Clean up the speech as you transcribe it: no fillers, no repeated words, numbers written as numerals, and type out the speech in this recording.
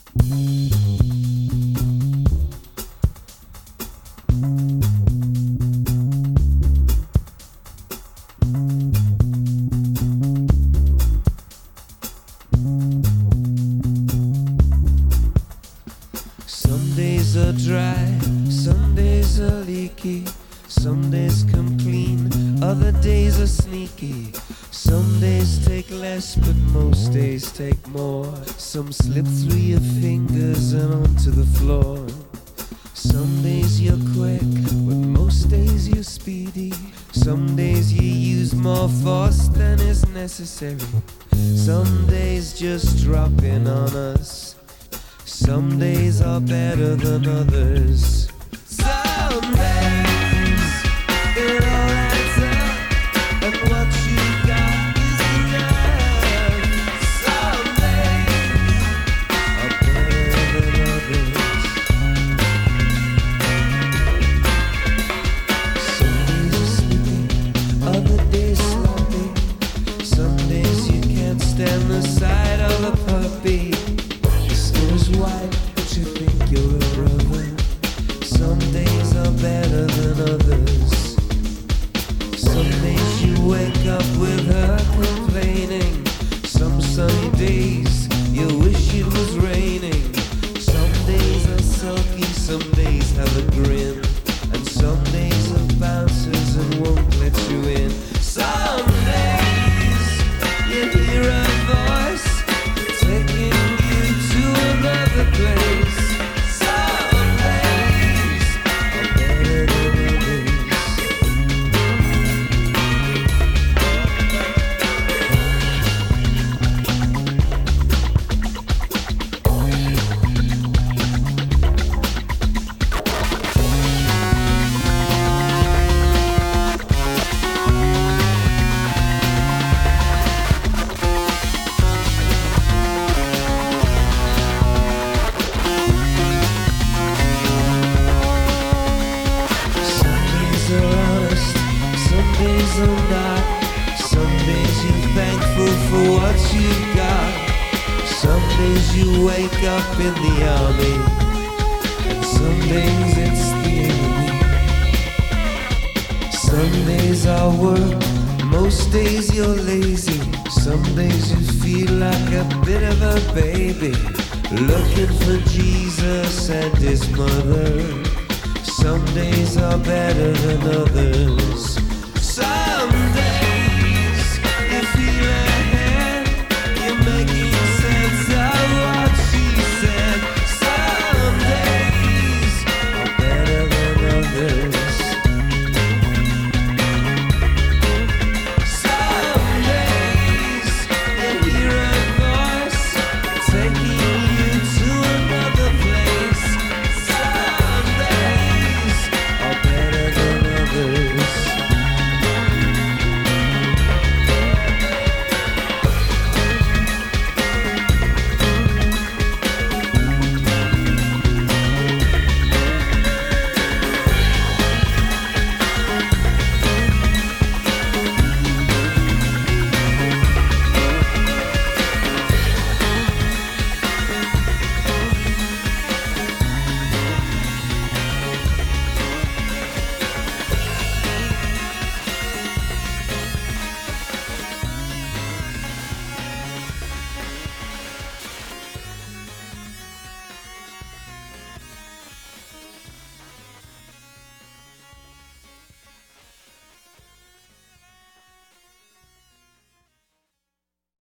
Some days are dry, some days are leaky, some days come clean, other days are sneaky. Some days take less, but most days take more. Some slip through your fingers and onto the floor. Some days you're quick, but most days you're speedy. Some days you use more force than is necessary. Some days just drop in on us. Some days are better than others. Some days it all adds up, and what you got is enough. Some days are better than others. Some days are sleepy, other days sloppy. Some days you can't stand the sight of a puppy. White, but you think you're a brother. Some days are better than others. Some days you wake up with her complaining. Some sunny days you wish it was raining. Some days are sulky, some days have a grin, and some days are bouncers and won't let you in. Some days you hear a voice taking another place. Some days are better than others. Some days you're thankful for what you got. Some days you wake up in the army, and some days it's the enemy. Some days I work, most days you're lazy. Some days you feel like a bit of a baby, looking for Jesus and his mother. Some days are better than others. Some days